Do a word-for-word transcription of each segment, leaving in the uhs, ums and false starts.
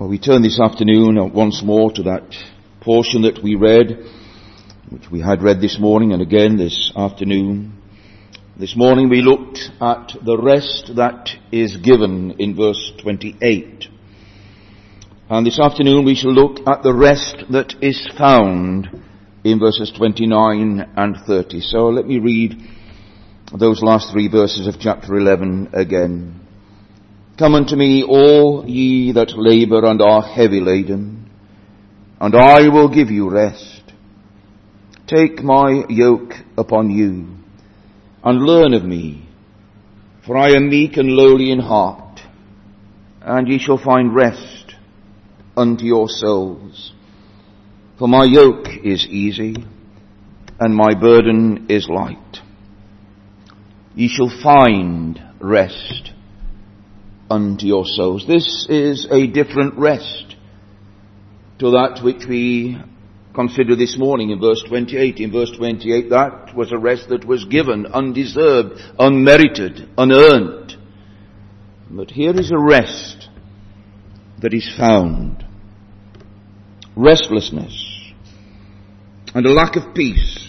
Well, we turn this afternoon once more to that portion that we read, which we had read this morning and again this afternoon. This morning we looked at the rest that is given in verse twenty-eight. And this afternoon we shall look at the rest that is found in verses twenty-nine and thirty. So let me read those last three verses of chapter eleven again. Come unto me, all ye that labour and are heavy laden, and I will give you rest. Take my yoke upon you, and learn of me, for I am meek and lowly in heart, and ye shall find rest unto your souls. For my yoke is easy, and my burden is light. Ye shall find rest unto your souls. This is a different rest to that which we consider this morning in verse twenty-eight. In verse twenty-eight, that was a rest that was given, undeserved, unmerited, unearned. But here is a rest that is found. Restlessness and a lack of peace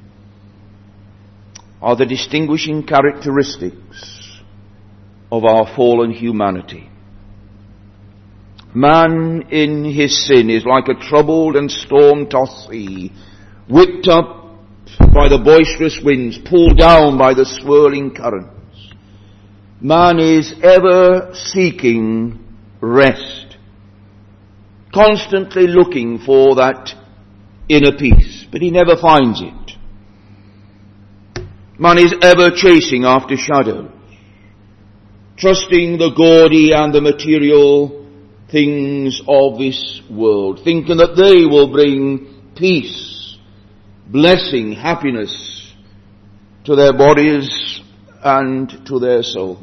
are the distinguishing characteristics of our fallen humanity. Man in his sin is like a troubled and storm-tossed sea, whipped up by the boisterous winds, pulled down by the swirling currents. Man is ever seeking rest, constantly looking for that inner peace, but he never finds it. Man is ever chasing after shadows, trusting the gaudy and the material things of this world, thinking that they will bring peace, blessing, happiness to their bodies and to their souls.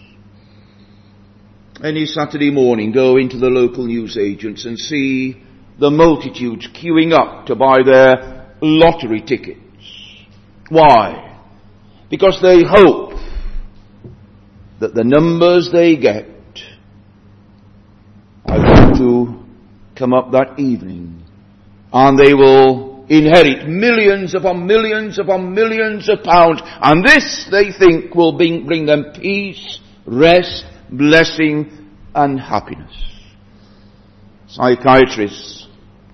Any Saturday morning, go into the local newsagents and see the multitudes queuing up to buy their lottery tickets. Why? Because they hope that the numbers they get are going to come up that evening, and they will inherit millions upon millions upon millions of pounds, and this, they think, will bring, bring them peace, rest, blessing, and happiness. Psychiatrists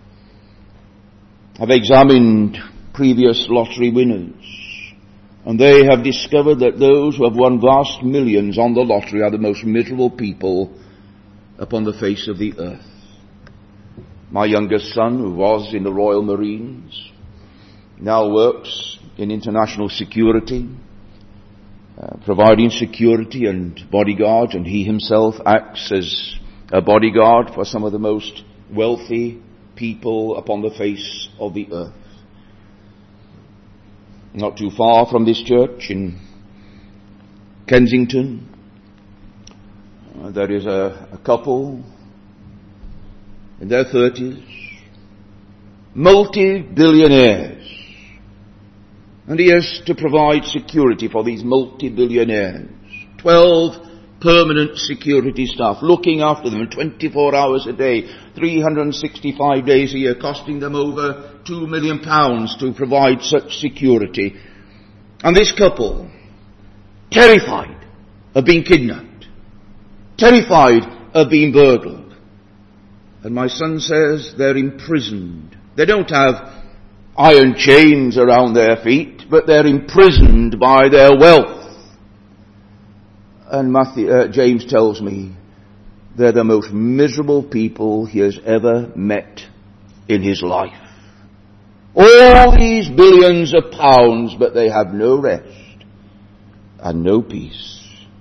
have examined previous lottery winners, and they have discovered that those who have won vast millions on the lottery are the most miserable people upon the face of the earth. My youngest son, who was in the Royal Marines, now works in international security, uh, providing security and bodyguards, and he himself acts as a bodyguard for some of the most wealthy people upon the face of the earth. Not too far from this church in Kensington, uh, there is a, a couple in their thirties, multi-billionaires, and he has to provide security for these multi-billionaires. Twelve permanent security staff looking after them twenty-four hours a day, three hundred sixty-five days a year, costing them over two million pounds to provide such security. And this couple, terrified of being kidnapped, terrified of being burgled. And my son says they're imprisoned. They don't have iron chains around their feet, but they're imprisoned by their wealth. And Matthew, uh, James tells me they're the most miserable people he has ever met in his life. All these billions of pounds, but they have no rest and no peace.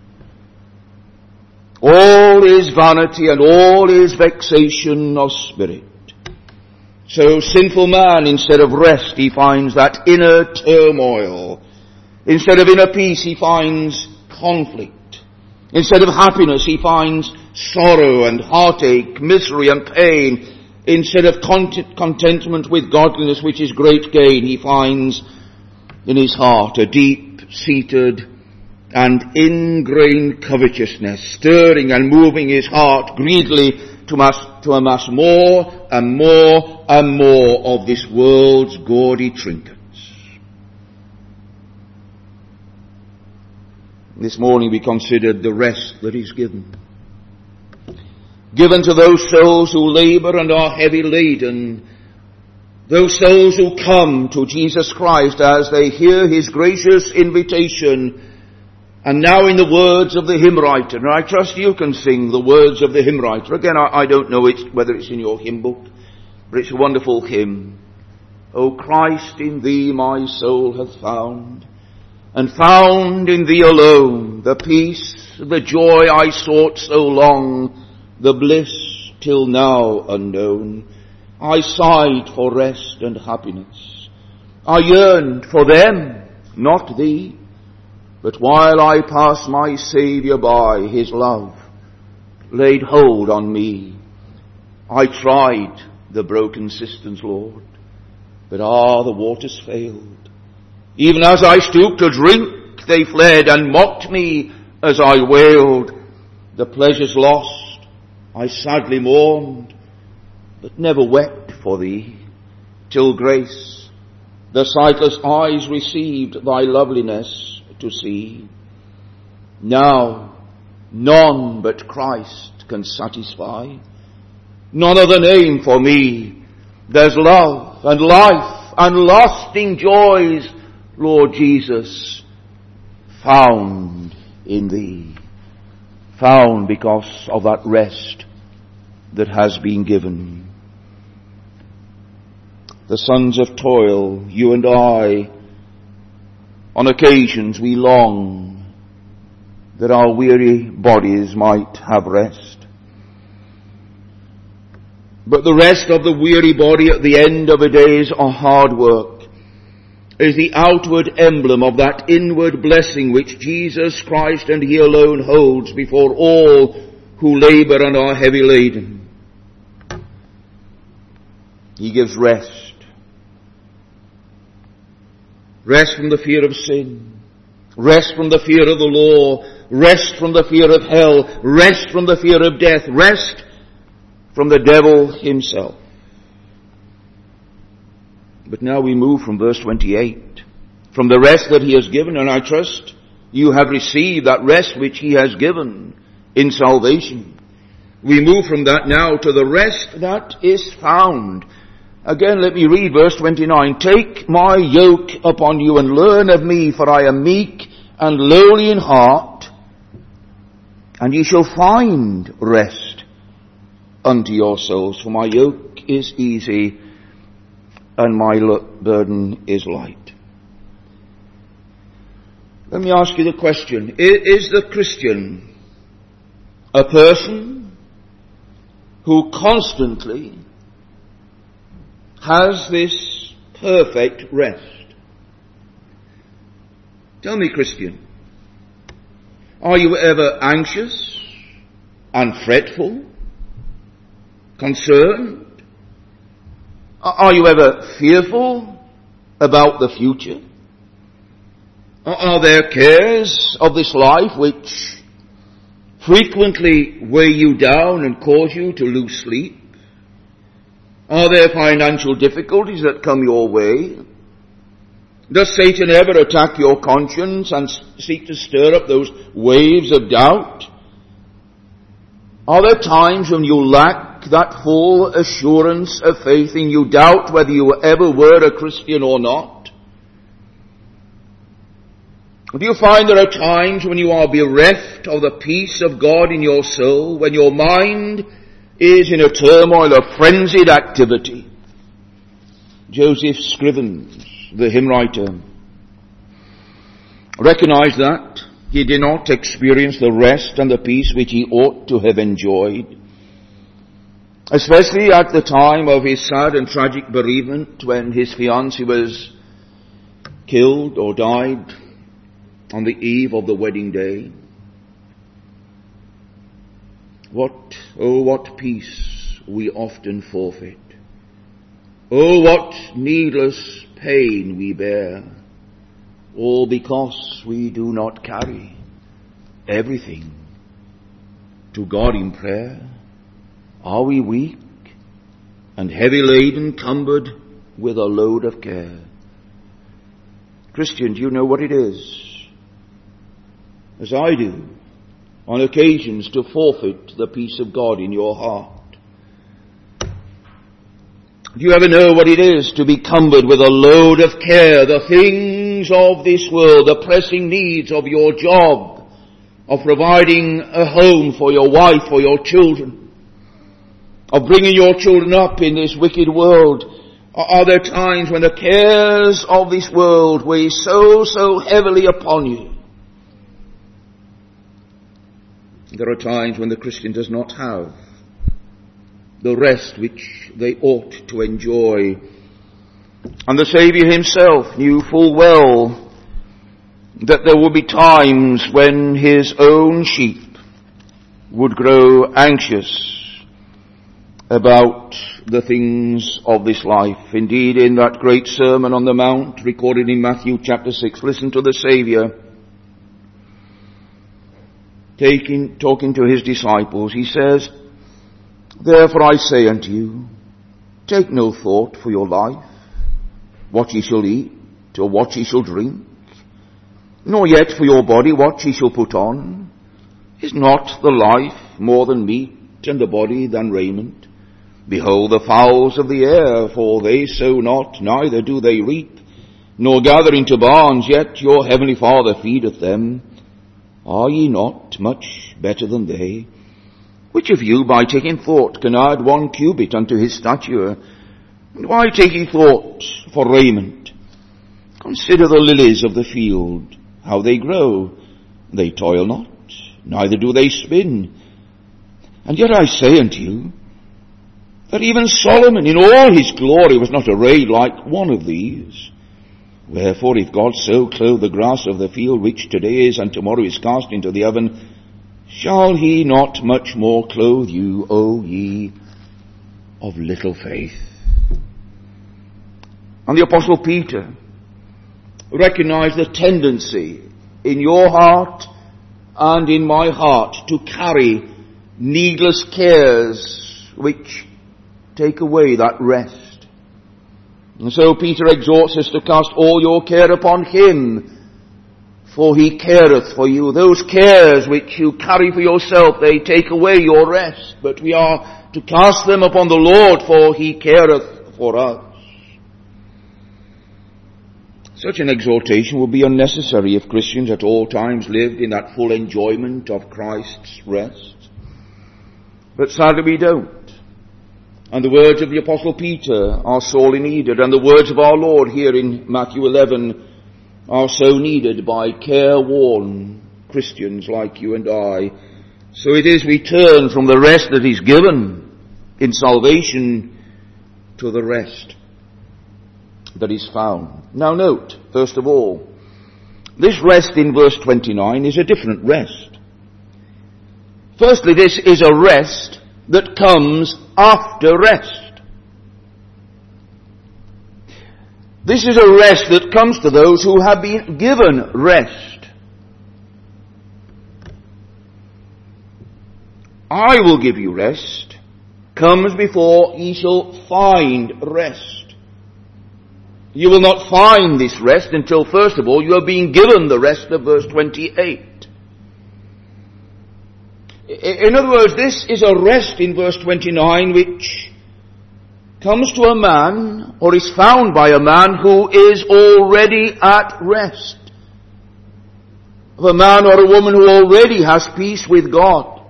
All is vanity and all is vexation of spirit. So sinful man, instead of rest, he finds that inner turmoil. Instead of inner peace, he finds conflict. Instead of happiness, he finds sorrow and heartache, misery and pain. Instead of content, contentment with godliness, which is great gain, he finds in his heart a deep-seated and ingrained covetousness, stirring and moving his heart greedily to amass, to amass more and more and more of this world's gaudy trinkets. This morning we considered the rest that is given. Given to those souls who labour and are heavy laden, those souls who come to Jesus Christ as they hear his gracious invitation. And now in the words of the hymn writer, and I trust you can sing the words of the hymn writer. Again, I, I don't know it, whether it's in your hymn book, but it's a wonderful hymn. O Christ, in thee my soul hath found, and found in thee alone the peace, the joy I sought so long, the bliss till now unknown. I sighed for rest and happiness. I yearned for them, not thee. But while I passed my Saviour by, his love laid hold on me. I tried the broken cisterns, Lord, but ah, the waters failed. Even as I stooped to drink, they fled and mocked me as I wailed. The pleasures lost, I sadly mourned, but never wept for thee, till grace, the sightless eyes received thy loveliness to see. Now none but Christ can satisfy, none other name for me. There's love and life and lasting joys, Lord Jesus, found in thee. Found because of that rest that has been given. The sons of toil, you and I, on occasions we long that our weary bodies might have rest. But the rest of the weary body at the end of a day's hard work is the outward emblem of that inward blessing which Jesus Christ and he alone holds before all who labour and are heavy laden. He gives rest. Rest from the fear of sin. Rest from the fear of the law. Rest from the fear of hell. Rest from the fear of death. Rest from the devil himself. But now we move from verse twenty-eight. From the rest that he has given, and I trust you have received that rest which he has given in salvation. We move from that now to the rest that is found. Again, let me read verse twenty-nine. Take my yoke upon you and learn of me, for I am meek and lowly in heart, and ye shall find rest unto your souls. For my yoke is easy and my burden is light. Let me ask you the question. Is the Christian a person who constantly has this perfect rest? Tell me, Christian, are you ever anxious and fretful, concerned? Are you ever fearful about the future? Are there cares of this life which frequently weigh you down and cause you to lose sleep? Are there financial difficulties that come your way? Does Satan ever attack your conscience and seek to stir up those waves of doubt? Are there times when you lack that full assurance of faith and you doubt whether you ever were a Christian or not? Do you find there are times when you are bereft of the peace of God in your soul, when your mind is in a turmoil of frenzied activity? Joseph Scrivens, the hymn writer, recognized that he did not experience the rest and the peace which he ought to have enjoyed, especially at the time of his sad and tragic bereavement, when his fiancée was killed or died on the eve of the wedding day. What, oh, what peace we often forfeit. Oh, what needless pain we bear, all because we do not carry everything to God in prayer. Are we weak and heavy laden, cumbered with a load of care? Christian, do you know what it is, as I do, on occasions to forfeit the peace of God in your heart? Do you ever know what it is to be cumbered with a load of care, the things of this world, the pressing needs of your job, of providing a home for your wife or your children, of bringing your children up in this wicked world? Are there times when the cares of this world weigh so, so heavily upon you? There are times when the Christian does not have the rest which they ought to enjoy. And the Saviour himself knew full well that there would be times when his own sheep would grow anxious about the things of this life. Indeed, in that great Sermon on the Mount recorded in Matthew chapter six, listen to the Saviour taking, talking to his disciples. He says, "Therefore I say unto you, take no thought for your life, what ye shall eat, or what ye shall drink, nor yet for your body what ye shall put on. Is not the life more than meat, and the body than raiment? Behold the fowls of the air, for they sow not, neither do they reap, nor gather into barns, yet your heavenly Father feedeth them. Are ye not much better than they? Which of you, by taking thought, can add one cubit unto his stature? And why take ye thought for raiment? Consider the lilies of the field, how they grow. They toil not, neither do they spin. And yet I say unto you, that even Solomon in all his glory was not arrayed like one of these. Wherefore, if God so clothe the grass of the field, which today is and tomorrow is cast into the oven, shall he not much more clothe you, O ye of little faith?" And the Apostle Peter recognized the tendency in your heart and in my heart to carry needless cares which take away that rest. And so Peter exhorts us to cast all your care upon him, for he careth for you. Those cares which you carry for yourself, they take away your rest. But we are to cast them upon the Lord, for he careth for us. Such an exhortation would be unnecessary if Christians at all times lived in that full enjoyment of Christ's rest. But sadly we don't. And the words of the Apostle Peter are sorely needed, and the words of our Lord here in Matthew eleven are so needed by care-worn Christians like you and I. So it is we turn from the rest that is given in salvation to the rest that is found. Now note, first of all, this rest in verse twenty-nine is a different rest. Firstly, this is a rest that comes after rest. This is a rest that comes to those who have been given rest. "I will give you rest," comes before ye shall find rest. You will not find this rest until, first of all, you are being given the rest of verse twenty-eight. In other words, this is a rest in verse twenty-nine which comes to a man, or is found by a man who is already at rest. Of a man or a woman who already has peace with God.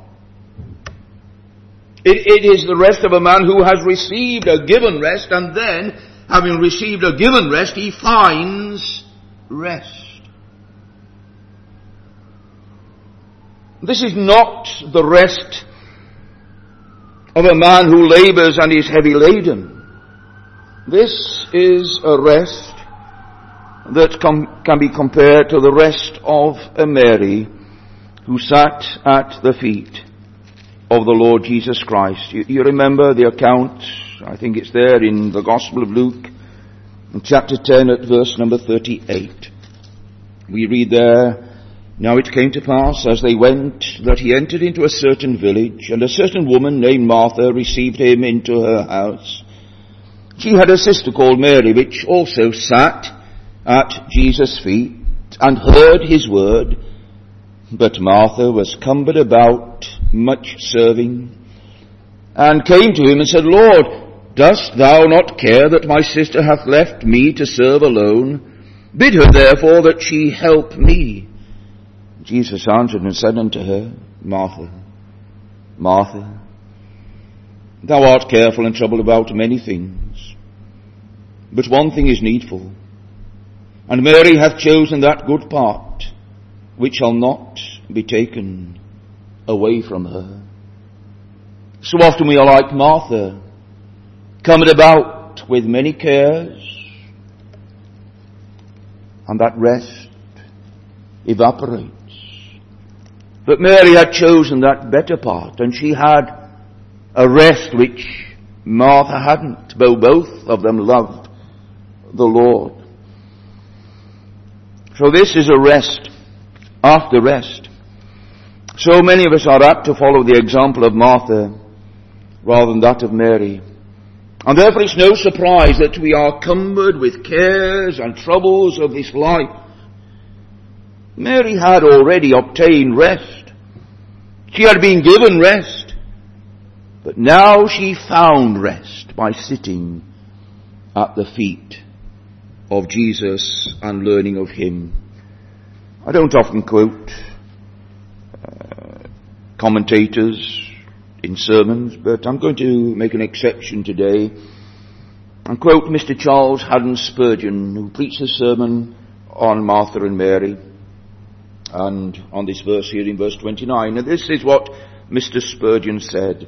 It, it is the rest of a man who has received a given rest, and then, having received a given rest, he finds rest. This is not the rest of a man who labors and is heavy laden. This is a rest that com- can be compared to the rest of a Mary who sat at the feet of the Lord Jesus Christ. You, you remember the account, I think it's there in the Gospel of Luke, in chapter ten at verse number thirty-eight. We read there, Now it came to pass, as they went, that he entered into a certain village, and a certain woman named Martha received him into her house. She had a sister called Mary, which also sat at Jesus' feet, and heard his word. But Martha was cumbered about much serving, and came to him and said, Lord, dost thou not care that my sister hath left me to serve alone? Bid her therefore that she help me. Jesus answered and said unto her, Martha, Martha, thou art careful and troubled about many things, but one thing is needful. And Mary hath chosen that good part, which shall not be taken away from her. So often we are like Martha, covered about with many cares, and that rest evaporates. But Mary had chosen that better part, and she had a rest which Martha hadn't, though both of them loved the Lord. So this is a rest after rest. So many of us are apt to follow the example of Martha rather than that of Mary. And therefore it's no surprise that we are cumbered with cares and troubles of this life. Mary had already obtained rest. She had been given rest. But now she found rest by sitting at the feet of Jesus and learning of him. I don't often quote uh, commentators in sermons, but I'm going to make an exception today and quote Mister Charles Haddon Spurgeon, who preached a sermon on Martha and Mary, and on this verse here in verse twenty-nine. And this is what Mister Spurgeon said.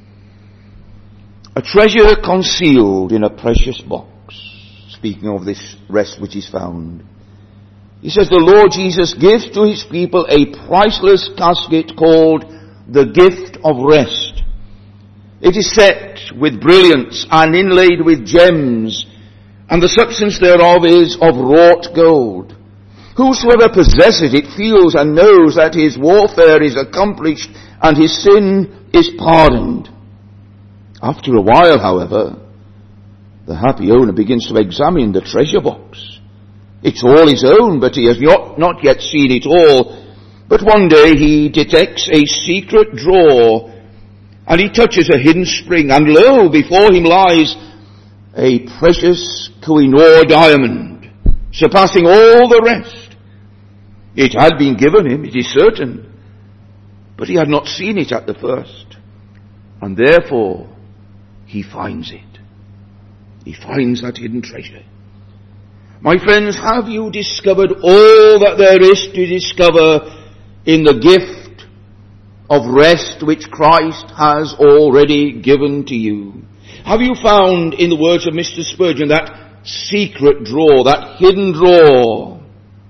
A treasure concealed in a precious box, speaking of this rest which is found. He says, the Lord Jesus gives to his people a priceless casket called the gift of rest. It is set with brilliants and inlaid with gems, and the substance thereof is of wrought gold. Whosoever possesses it feels and knows that his warfare is accomplished and his sin is pardoned. After a while, however, the happy owner begins to examine the treasure box. It's all his own, but he has not, not yet seen it all. But one day he detects a secret drawer, and he touches a hidden spring, and lo, before him lies a precious Kohinoor diamond, surpassing all the rest. It had been given him, it is certain, but he had not seen it at the first, and therefore he finds it. He finds that hidden treasure. My friends, have you discovered all that there is to discover in the gift of rest which Christ has already given to you? Have you found, in the words of Mister Spurgeon, that secret drawer, that hidden drawer?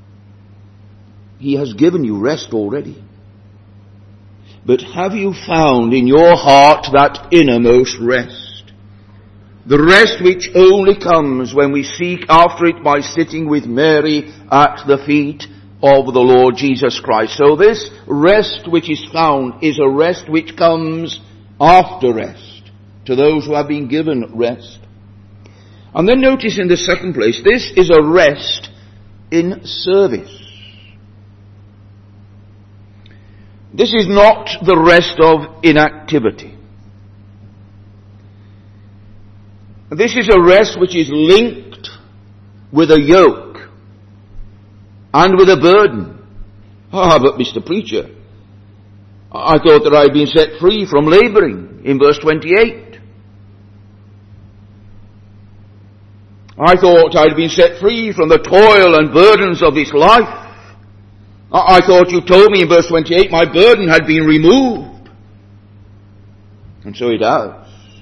He has given you rest already. But have you found in your heart that innermost rest? The rest which only comes when we seek after it by sitting with Mary at the feet of the Lord Jesus Christ. So this rest which is found is a rest which comes after rest, to those who have been given rest. And then notice in the second place, this is a rest in service. This is not the rest of inactivity. This is a rest which is linked with a yoke and with a burden. Ah, but Mister Preacher, I thought that I had been set free from labouring in verse twenty-eight. I thought I had been set free from the toil and burdens of this life. I thought you told me in verse twenty-eight my burden had been removed. And so it has.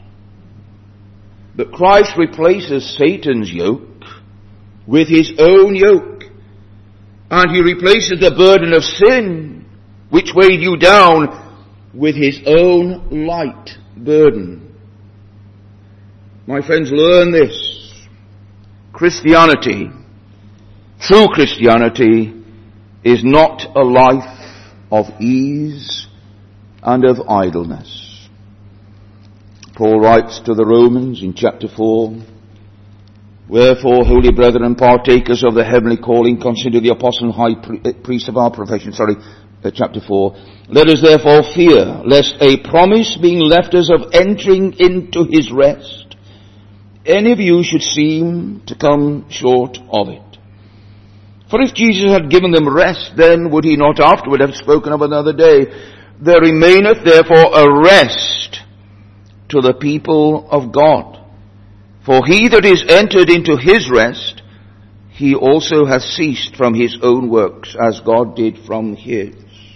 But Christ replaces Satan's yoke with his own yoke. And he replaces the burden of sin, which weighed you down, with his own light burden. My friends, learn this. Christianity, true Christianity, is not a life of ease and of idleness. Paul writes to the Romans in chapter four, "Wherefore, holy brethren, partakers of the heavenly calling, consider the apostle and high priest of our profession," sorry, uh, chapter four, "Let us therefore fear, lest a promise being left us of entering into his rest, any of you should seem to come short of it. For if Jesus had given them rest, then would he not afterward have spoken of another day? There remaineth therefore a rest to the people of God. For he that is entered into his rest, he also hath ceased from his own works, as God did from his."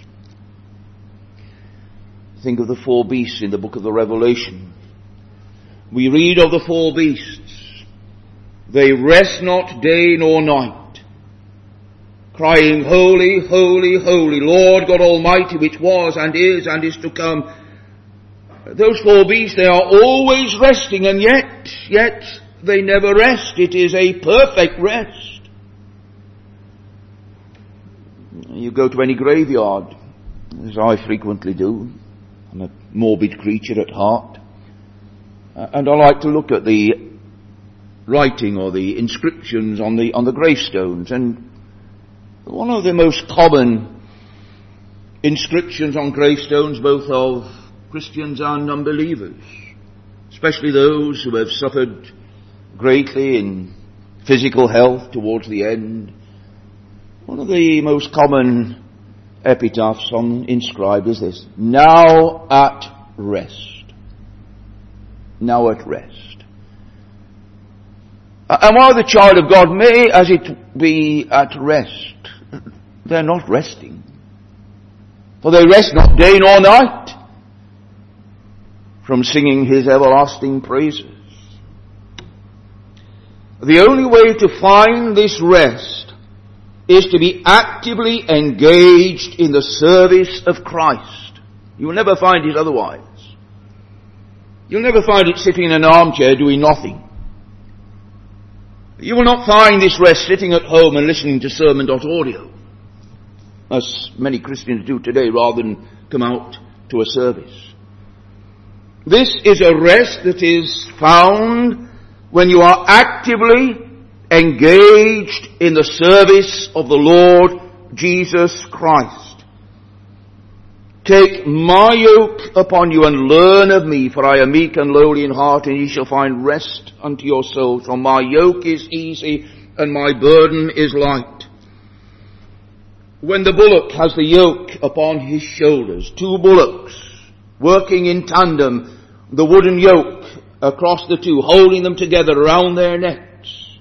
Think of the four beasts in the book of the Revelation. We read of the four beasts. They rest not day nor night, crying, "Holy, holy, holy, Lord God Almighty, which was and is and is to come." Those four beasts, they are always resting, and yet, yet they never rest. It is a perfect rest. You go to any graveyard, as I frequently do. I'm a morbid creature at heart. And I like to look at the writing or the inscriptions on the, on the gravestones. And one of the most common inscriptions on gravestones, both of Christians and unbelievers, especially those who have suffered greatly in physical health towards the end, one of the most common epitaphs on inscribed is this: "Now at rest." Now at rest. And while the child of God may, as it be, at rest, they're not resting. For they rest not day nor night from singing his everlasting praises. The only way to find this rest is to be actively engaged in the service of Christ. You will never find it otherwise. You'll never find it sitting in an armchair doing nothing. You will not find this rest sitting at home and listening to sermon.audio, as many Christians do today, rather than come out to a service. This is a rest that is found when you are actively engaged in the service of the Lord Jesus Christ. "Take my yoke upon you and learn of me, for I am meek and lowly in heart, and ye shall find rest unto your souls. For my yoke is easy and my burden is light." When the bullock has the yoke upon his shoulders, two bullocks working in tandem, the wooden yoke across the two, holding them together around their necks.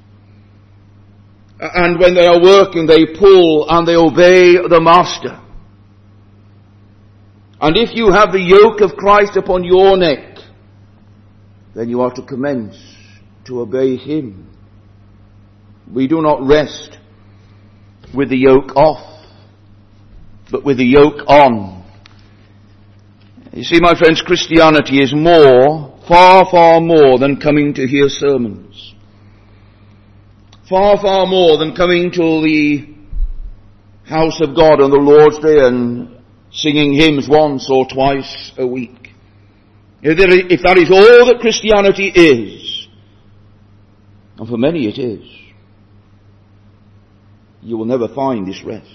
And when they are working, they pull and they obey the master. And if you have the yoke of Christ upon your neck, then you are to commence to obey him. We do not rest with the yoke off, but with the yoke on. You see, my friends, Christianity is more, far, far more than coming to hear sermons. Far, far more than coming to the house of God on the Lord's Day and singing hymns once or twice a week. If that is all that Christianity is, and for many it is, you will never find this rest.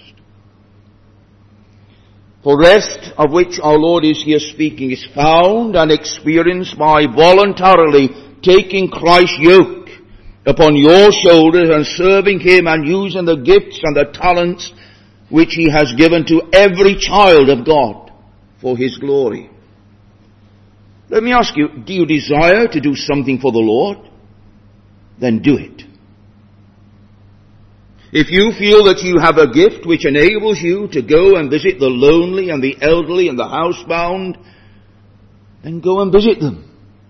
For rest, of which our Lord is here speaking, is found and experienced by voluntarily taking Christ's yoke upon your shoulders and serving him and using the gifts and the talents which he has given to every child of God for his glory. Let me ask you, do you desire to do something for the Lord? Then do it. If you feel that you have a gift which enables you to go and visit the lonely and the elderly and the housebound, then go and visit them.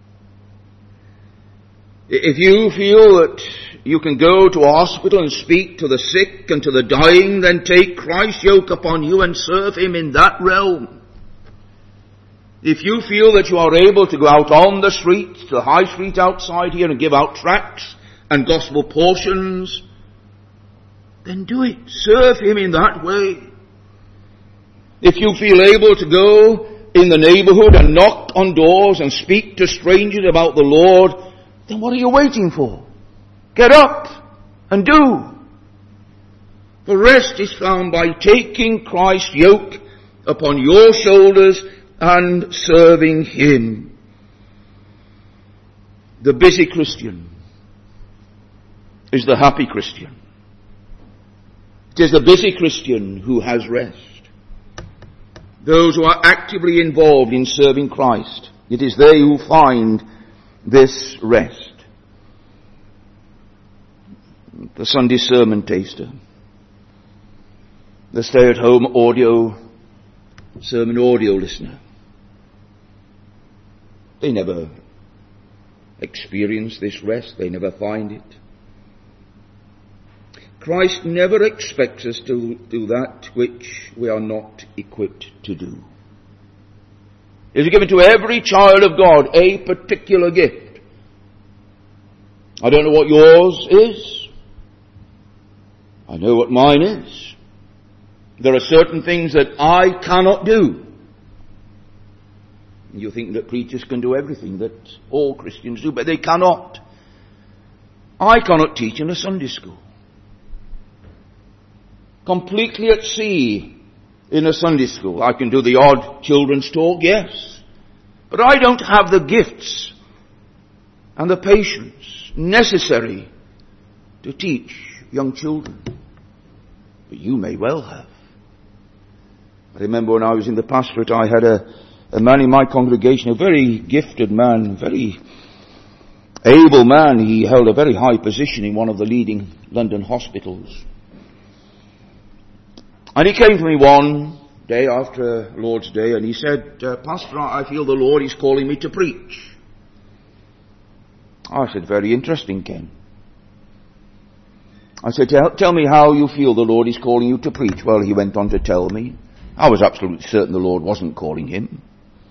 If you feel that you can go to a hospital and speak to the sick and to the dying, then take Christ's yoke upon you and serve him in that realm. If you feel that you are able to go out on the street, to the high street outside here, and give out tracts and gospel portions, then do it. Serve Him in that way. If you feel able to go in the neighborhood and knock on doors and speak to strangers about the Lord, then what are you waiting for? Get up and do. The rest is found by taking Christ's yoke upon your shoulders and serving Him. The busy Christian is the happy Christian. It is the busy Christian who has rest. Those who are actively involved in serving Christ, it is they who find this rest. The Sunday sermon taster, the stay-at-home audio, sermon audio listener, they never experience this rest. They never find it. Christ never expects us to do that which we are not equipped to do. He has given to every child of God a particular gift. I don't know what yours is. I know what mine is. There are certain things that I cannot do. You think that preachers can do everything that all Christians do, but they cannot. I cannot teach in a Sunday school. Completely at sea in a Sunday school. I can do the odd children's talk, yes. But I don't have the gifts and the patience necessary to teach young children. But you may well have. I remember when I was in the pastorate, I had a, a man in my congregation, a very gifted man, very able man. He held a very high position in one of the leading London hospitals. And he came to me one day after Lord's Day and he said, uh, Pastor, I feel the Lord is calling me to preach. I said, very interesting, Ken. I said, tell, tell me how you feel the Lord is calling you to preach. Well, he went on to tell me. I was absolutely certain the Lord wasn't calling him.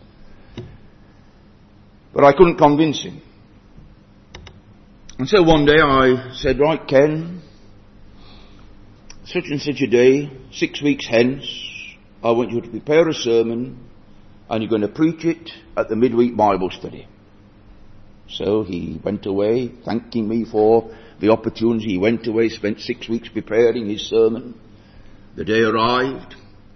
But I couldn't convince him. And so one day I said, right, Ken, such and such a day, six weeks hence, I want you to prepare a sermon and you're going to preach it at the midweek Bible study. So he went away, thanking me for the opportunity. He went away, spent six weeks preparing his sermon. The day arrived.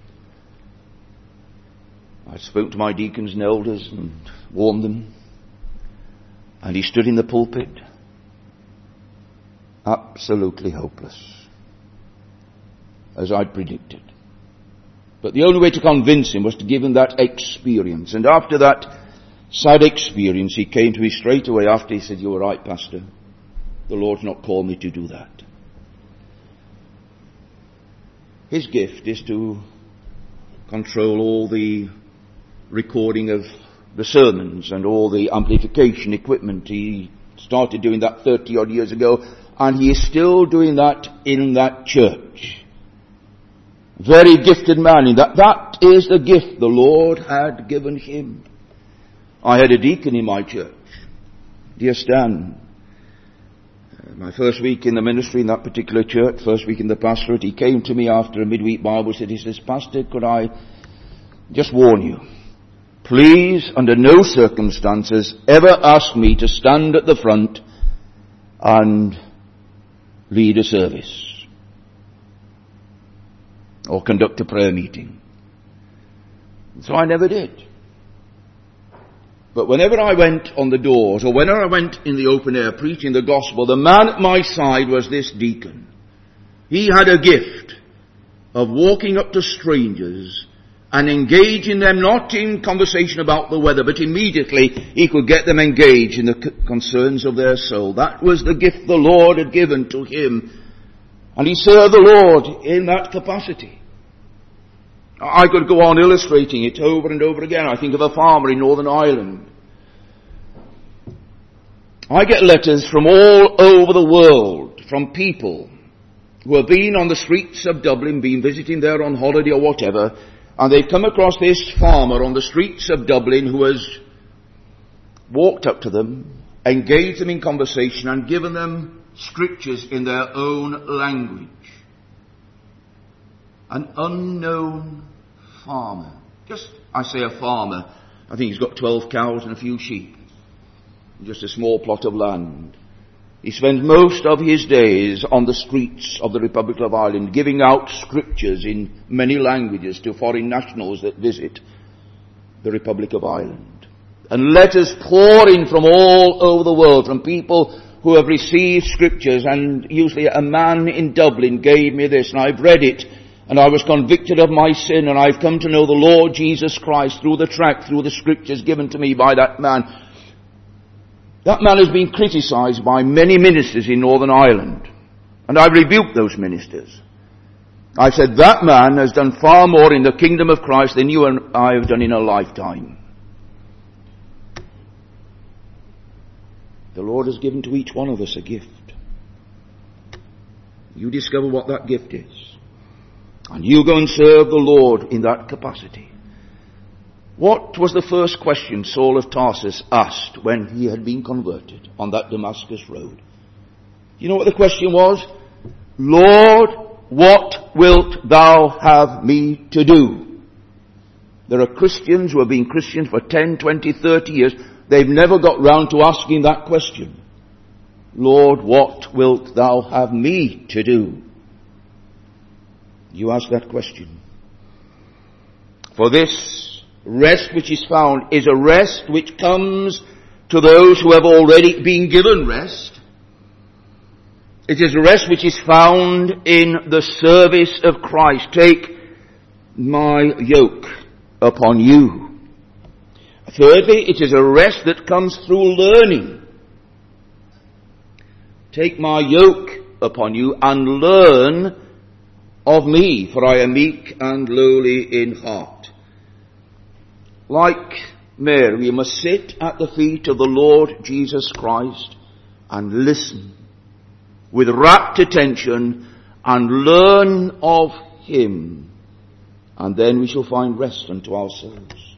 I spoke to my deacons and elders and warned them. And he stood in the pulpit, absolutely hopeless, as I'd predicted. But the only way to convince him was to give him that experience. And after that sad experience, he came to me straight away after. He said, you were right, Pastor. The Lord's not called me to do that. His gift is to control all the recording of the sermons and all the amplification equipment. He started doing that thirty odd years ago, and he is still doing that in that church. Very gifted man in that. That is the gift the Lord had given him. I had a deacon in my church, dear Stan. My first week in the ministry in that particular church, first week in the pastorate, he came to me after a midweek Bible study. He says, Pastor, could I just warn you, please, under no circumstances, ever ask me to stand at the front and lead a service or conduct a prayer meeting. So I never did. But whenever I went on the doors, or whenever I went in the open air preaching the gospel, the man at my side was this deacon. He had a gift of walking up to strangers and engaging them not in conversation about the weather, but immediately he could get them engaged in the concerns of their soul. That was the gift the Lord had given to him. And he served the Lord in that capacity. I could go on illustrating it over and over again. I think of a farmer in Northern Ireland. I get letters from all over the world, from people who have been on the streets of Dublin, been visiting there on holiday or whatever, and they've come across this farmer on the streets of Dublin who has walked up to them, engaged them in conversation, and given them scriptures in their own language. an unknown farmer. Just, I say a farmer, I think he's got twelve cows and a few sheep. Just a small plot of land. He spends most of his days on the streets of the Republic of Ireland, giving out scriptures in many languages to foreign nationals that visit the Republic of Ireland. And letters pour in from all over the world, from people who have received scriptures, and usually a man in Dublin gave me this, and I've read it, and I was convicted of my sin, and I've come to know the Lord Jesus Christ through the tract, through the scriptures given to me by that man. That man has been criticized by many ministers in Northern Ireland, and I've rebuked those ministers. I've said that man has done far more in the kingdom of Christ than you and I have done in a lifetime. The Lord has given to each one of us a gift. You discover what that gift is, and you go and serve the Lord in that capacity. What was the first question Saul of Tarsus asked when he had been converted on that Damascus road? You know what the question was? Lord, what wilt thou have me to do? There are Christians who have been Christians for ten, twenty, thirty years. They've never got round to asking that question. Lord, what wilt thou have me to do? You ask that question. For this rest which is found is a rest which comes to those who have already been given rest. It is a rest which is found in the service of Christ. Take my yoke upon you. Thirdly, it is a rest that comes through learning. Take my yoke upon you and learn of me, for I am meek and lowly in heart. Like Mary, we must sit at the feet of the Lord Jesus Christ and listen with rapt attention and learn of him, and then we shall find rest unto our souls.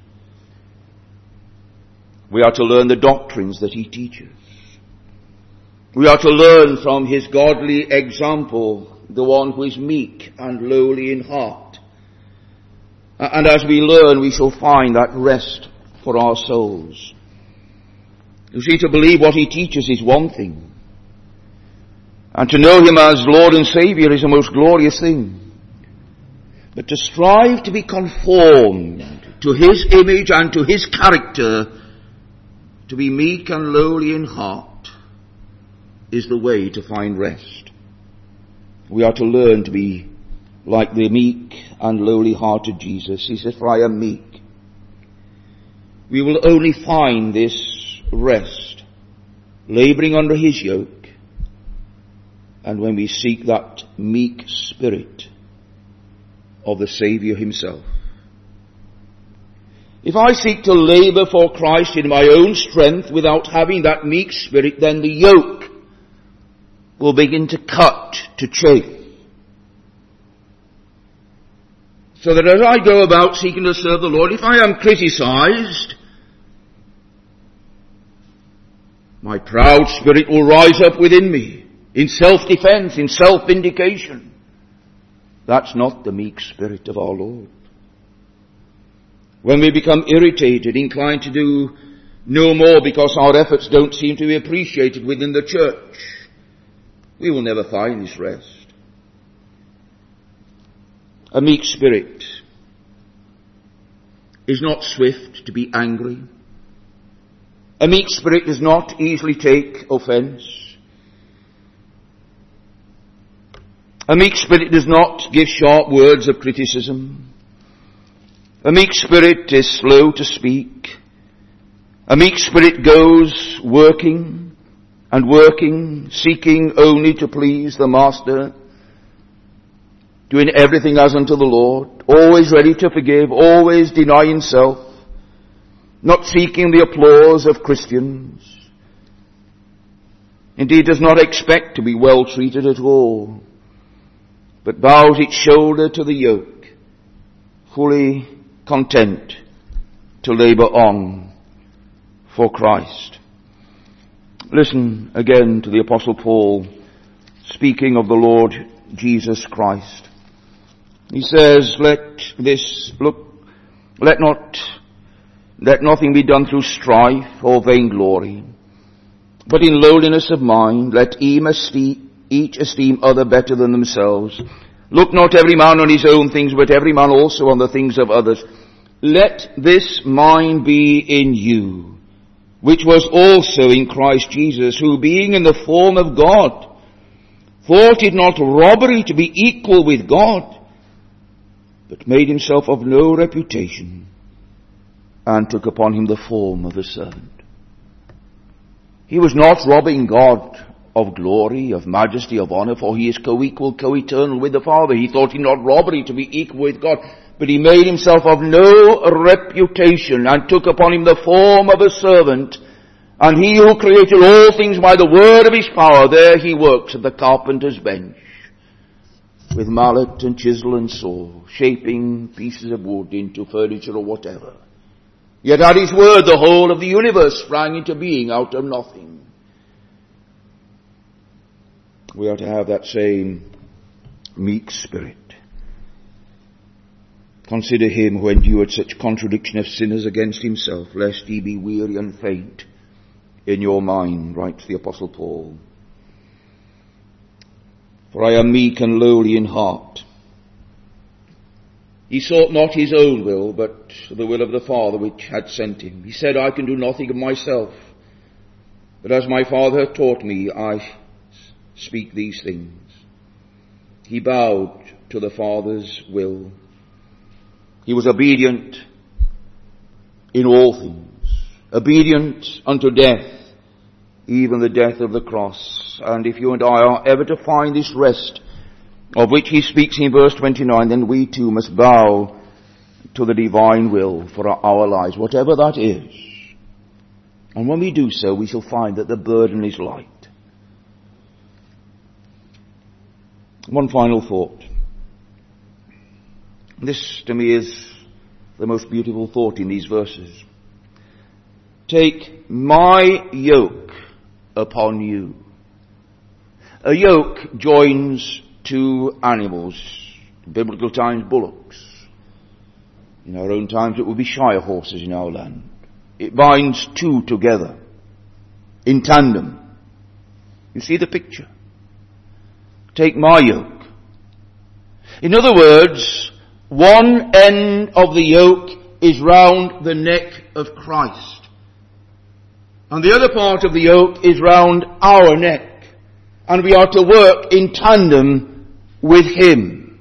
We are to learn the doctrines that he teaches. We are to learn from his godly example, the one who is meek and lowly in heart. And as we learn, we shall find that rest for our souls. You see, to believe what he teaches is one thing, and to know him as Lord and Saviour is a most glorious thing. But to strive to be conformed to his image and to his character, to be meek and lowly in heart, is the way to find rest. We are to learn to be like the meek and lowly-hearted Jesus. He says, for I am meek. We will only find this rest labouring under his yoke, and when we seek that meek spirit of the Saviour himself. If I seek to labour for Christ in my own strength without having that meek spirit, then the yoke will begin to cut, to chafe. So that as I go about seeking to serve the Lord, if I am criticized, my proud spirit will rise up within me in self-defense, in self-vindication. That's not the meek spirit of our Lord. When we become irritated, inclined to do no more because our efforts don't seem to be appreciated within the church, we will never find this rest. A meek spirit is not swift to be angry. A meek spirit does not easily take offence. A meek spirit does not give sharp words of criticism. A meek spirit is slow to speak. A meek spirit goes working and working, seeking only to please the Master, doing everything as unto the Lord, always ready to forgive, always denying self, not seeking the applause of Christians. Indeed, does not expect to be well treated at all, but bows its shoulder to the yoke, fully content to labour on for Christ. Listen again to the Apostle Paul speaking of the Lord Jesus Christ. He says, let this, look, let not, let nothing be done through strife or vainglory, but in lowliness of mind, let each esteem other better than themselves. Look not every man on his own things, but every man also on the things of others. Let this mind be in you, which was also in Christ Jesus, who being in the form of God, thought it not robbery to be equal with God, but made himself of no reputation, and took upon him the form of a servant. He was not robbing God of glory, of majesty, of honor, for he is co-equal, co-eternal with the Father. He thought it not robbery to be equal with God, but he made himself of no reputation, and took upon him the form of a servant. And he who created all things by the word of his power, there he works at the carpenter's bench, with mallet and chisel and saw, shaping pieces of wood into furniture or whatever. Yet at his word the whole of the universe sprang into being out of nothing. We are to have that same meek spirit. Consider him who endured such contradiction of sinners against himself, lest ye be weary and faint in your mind, writes the Apostle Paul. For I am meek and lowly in heart. He sought not his own will, but the will of the Father which had sent him. He said, I can do nothing of myself, but as my Father hath taught me, I speak these things. He bowed to the Father's will. He was obedient in all things, obedient unto death, even the death of the cross. And if you and I are ever to find this rest of which he speaks in verse twenty-nine, then we too must bow to the divine will for our lives, whatever that is. And when we do so, we shall find that the burden is light. One final thought. This to me is the most beautiful thought in these verses. Take my yoke upon you. A yoke joins two animals. In biblical times, bullocks. In our own times, it would be shire horses in our land. It binds two together in tandem. You see the picture? Take my yoke. In other words, one end of the yoke is round the neck of Christ, and the other part of the yoke is round our neck, and we are to work in tandem with him.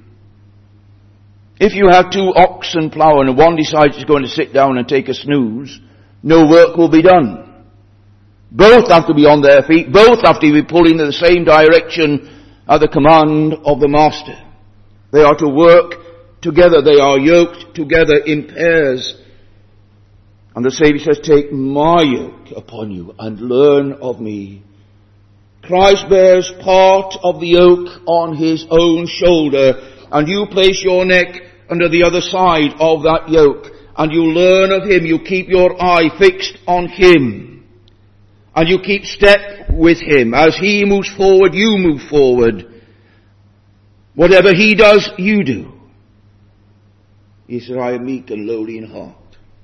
If you have two oxen ploughing and one decides he's going to sit down and take a snooze, no work will be done. Both have to be on their feet, both have to be pulling in the same direction at the command of the master. They are to work together. They are yoked together in pairs. And the Savior says, take my yoke upon you and learn of me. Christ bears part of the yoke on his own shoulder, and you place your neck under the other side of that yoke, and you learn of him. You keep your eye fixed on him, and you keep step with him. As he moves forward, you move forward. Whatever he does, you do. He said, I am meek and lowly in heart.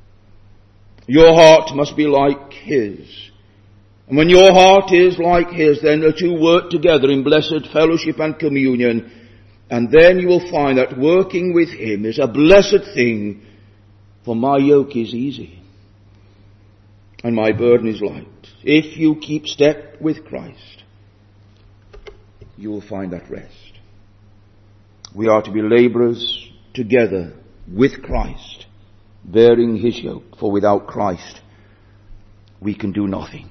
Your heart must be like his. And when your heart is like his, then the two work together in blessed fellowship and communion. And then you will find that working with him is a blessed thing. For my yoke is easy, and my burden is light. If you keep step with Christ, you will find that rest. We are to be laborers together with Christ, bearing his yoke. For without Christ, we can do nothing.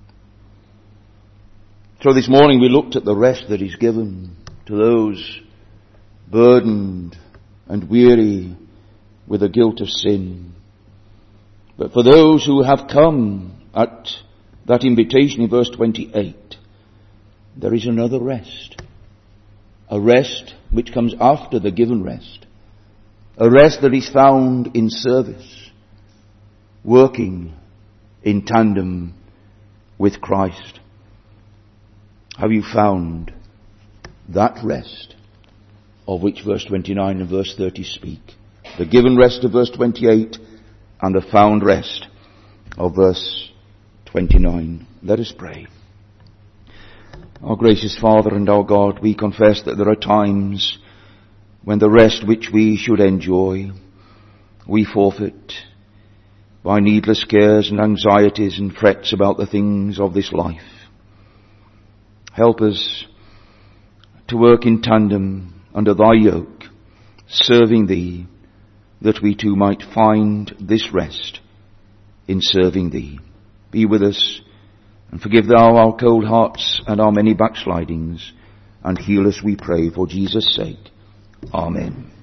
So this morning we looked at the rest that is given to those burdened and weary with the guilt of sin. But for those who have come at that invitation in verse twenty-eight, there is another rest. A rest which comes after the given rest. A rest that is found in service, working in tandem with Christ. Have you found that rest of which verse twenty-nine and verse thirty speak. The given rest of verse twenty-eight and the found rest of verse twenty-nine. Let us pray. Our gracious Father and our God, we confess that there are times when the rest which we should enjoy, we forfeit by needless cares and anxieties and frets about the things of this life. Help us to work in tandem under thy yoke, serving thee, that we too might find this rest in serving thee. Be with us, and forgive thou our cold hearts and our many backslidings, and heal us, we pray, for Jesus' sake. Amen.